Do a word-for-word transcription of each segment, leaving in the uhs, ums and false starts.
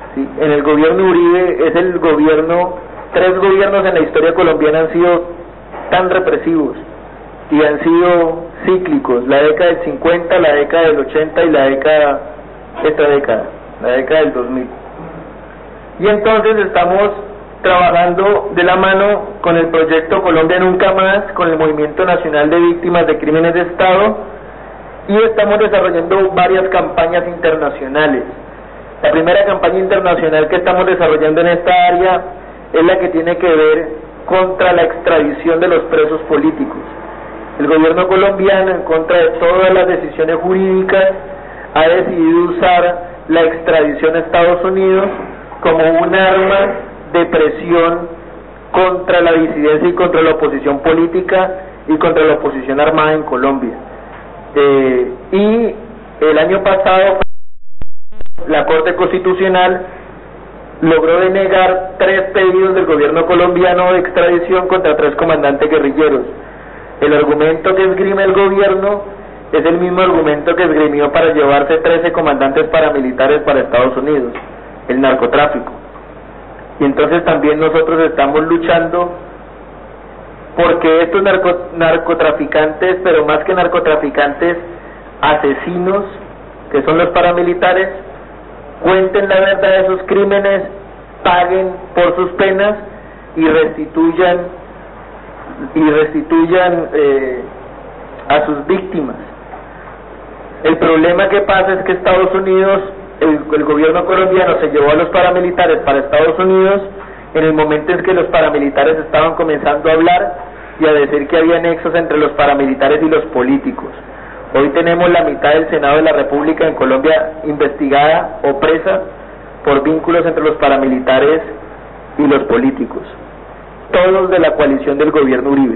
¿sí? En el gobierno Uribe es el gobierno, tres gobiernos en la historia colombiana han sido tan represivos y han sido cíclicos, la década del cincuenta, la década del ochenta y la década, esta década, la década del dos mil. Y entonces estamos trabajando de la mano con el proyecto Colombia Nunca Más, con el Movimiento Nacional de Víctimas de Crímenes de Estado, y estamos desarrollando varias campañas internacionales. La primera campaña internacional que estamos desarrollando en esta área es la que tiene que ver contra la extradición de los presos políticos. El gobierno colombiano, en contra de todas las decisiones jurídicas, ha decidido usar la extradición a Estados Unidos como un arma de presión contra la disidencia y contra la oposición política y contra la oposición armada en Colombia. Eh, y el año pasado la Corte Constitucional logró denegar tres pedidos del gobierno colombiano de extradición contra tres comandantes guerrilleros. El argumento que esgrime el gobierno es el mismo argumento que esgrimió para llevarse trece comandantes paramilitares para Estados Unidos, el narcotráfico. Y entonces también nosotros estamos luchando porque estos narco, narcotraficantes, pero más que narcotraficantes, asesinos, que son los paramilitares, cuenten la verdad de sus crímenes, paguen por sus penas y restituyan y restituyan eh, a sus víctimas. El problema que pasa es que Estados Unidos, el, el gobierno colombiano se llevó a los paramilitares para Estados Unidos en el momento en que los paramilitares estaban comenzando a hablar y a decir que había nexos entre los paramilitares y los políticos. Hoy tenemos la mitad del Senado de la República en Colombia investigada o presa por vínculos entre los paramilitares y los políticos, todos de la coalición del gobierno Uribe.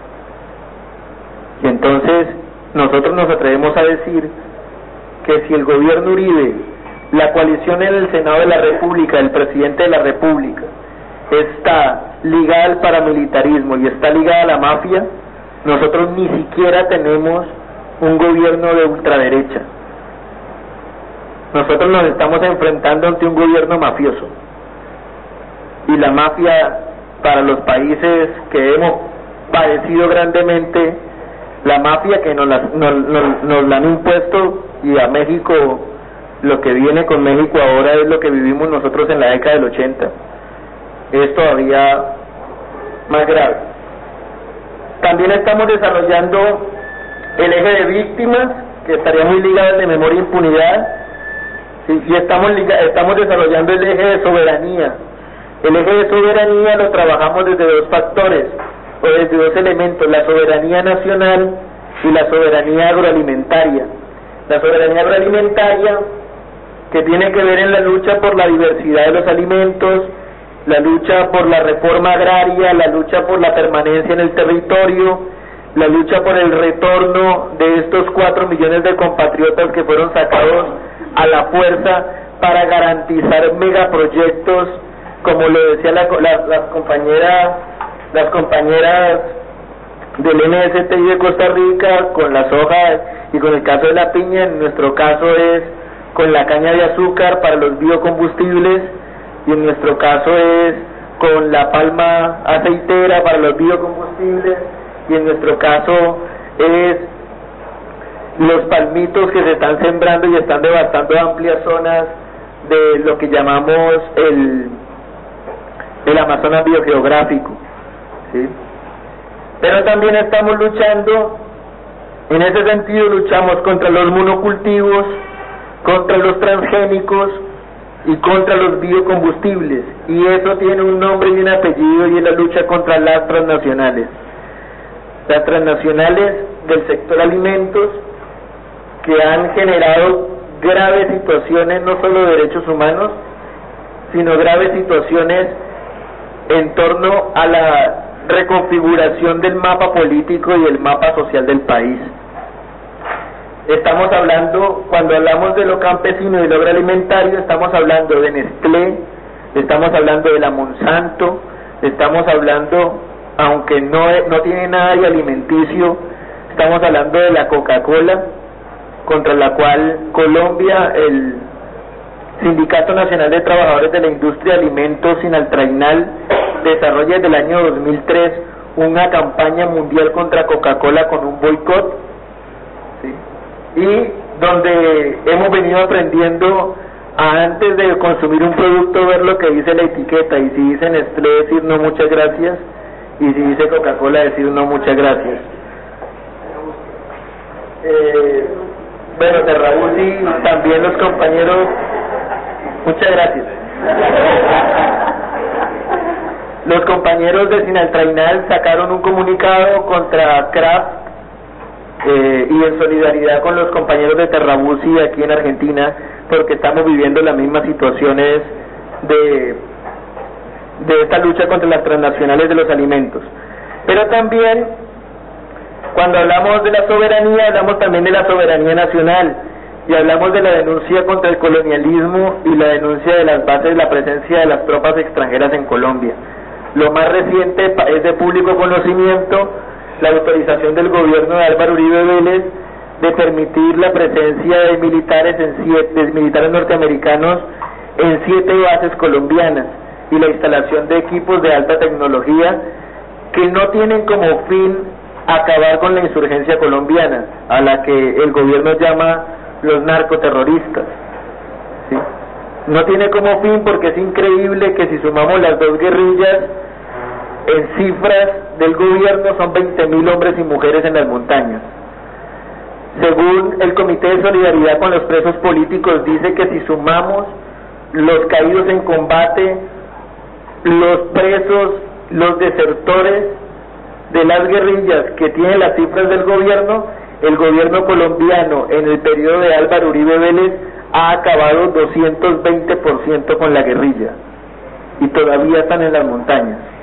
Y entonces nosotros nos atrevemos a decir que si el gobierno Uribe, la coalición en el Senado de la República, el presidente de la República, está ligada al paramilitarismo y está ligada a la mafia, nosotros ni siquiera tenemos un gobierno de ultraderecha. Nosotros nos estamos enfrentando ante un gobierno mafioso. Y la mafia, para los países que hemos padecido grandemente, la mafia que nos la, nos, nos, nos la han impuesto, y a México, lo que viene con México ahora es lo que vivimos nosotros en la década del ochenta, es todavía más grave. También estamos desarrollando el eje de víctimas, que estaría muy ligado al de memoria e impunidad, ¿sí? Y estamos, estamos desarrollando el eje de soberanía. El eje de soberanía lo trabajamos desde dos factores, o desde dos elementos: la soberanía nacional y la soberanía agroalimentaria. La soberanía agroalimentaria, que tiene que ver en la lucha por la diversidad de los alimentos, la lucha por la reforma agraria, la lucha por la permanencia en el territorio, la lucha por el retorno de estos cuatro millones de compatriotas que fueron sacados a la fuerza para garantizar megaproyectos, como lo decía la, la, las compañeras las compañeras del M S T I de Costa Rica, con la soja y con el caso de la piña. En nuestro caso es con la caña de azúcar para los biocombustibles, y en nuestro caso es con la palma aceitera para los biocombustibles, y en nuestro caso es los palmitos que se están sembrando y están devastando amplias zonas de lo que llamamos el, el Amazonas biogeográfico, ¿sí? Pero también estamos luchando, en ese sentido luchamos contra los monocultivos, contra los transgénicos y contra los biocombustibles, y eso tiene un nombre y un apellido, y es la lucha contra las transnacionales. Las transnacionales del sector alimentos, que han generado graves situaciones, no solo de derechos humanos, sino graves situaciones en torno a la reconfiguración del mapa político y el mapa social del país. Estamos hablando, cuando hablamos de lo campesino y lo agroalimentario, estamos hablando de Nestlé, estamos hablando de la Monsanto, estamos hablando, aunque no, no tiene nada de alimenticio, estamos hablando de la Coca-Cola, contra la cual Colombia, el, Sindicato Nacional de Trabajadores de la Industria de Alimentos, Sinaltrainal, desarrolla desde el año dos mil tres una campaña mundial contra Coca-Cola con un boicot, ¿sí? Y donde hemos venido aprendiendo a, antes de consumir un producto, ver lo que dice la etiqueta, y si dice Nestlé, decir no muchas gracias, y si dice Coca-Cola, decir no muchas gracias. Eh, bueno, de Raúl y también los compañeros, muchas gracias. Los compañeros de Sinaltrainal sacaron un comunicado contra Kraft, eh, y en solidaridad con los compañeros de Terrabusi aquí en Argentina, porque estamos viviendo las mismas situaciones de, de esta lucha contra las transnacionales de los alimentos. Pero también, cuando hablamos de la soberanía, hablamos también de la soberanía nacional, y hablamos de la denuncia contra el colonialismo y la denuncia de las bases de la presencia de las tropas extranjeras en Colombia. Lo más reciente es de público conocimiento la autorización del gobierno de Álvaro Uribe Vélez de permitir la presencia de militares en siete, de militares norteamericanos en siete bases colombianas, y la instalación de equipos de alta tecnología que no tienen como fin acabar con la insurgencia colombiana, a la que el gobierno llama los narcoterroristas, ¿sí? No tiene como fin, porque es increíble que si sumamos las dos guerrillas, en cifras del gobierno son veinte mil hombres y mujeres en las montañas. Según el Comité de Solidaridad con los Presos Políticos, dice que si sumamos los caídos en combate, los presos, los desertores de las guerrillas que tienen las cifras del gobierno, el gobierno colombiano en el periodo de Álvaro Uribe Vélez ha acabado doscientos veinte por ciento con la guerrilla, y todavía están en las montañas.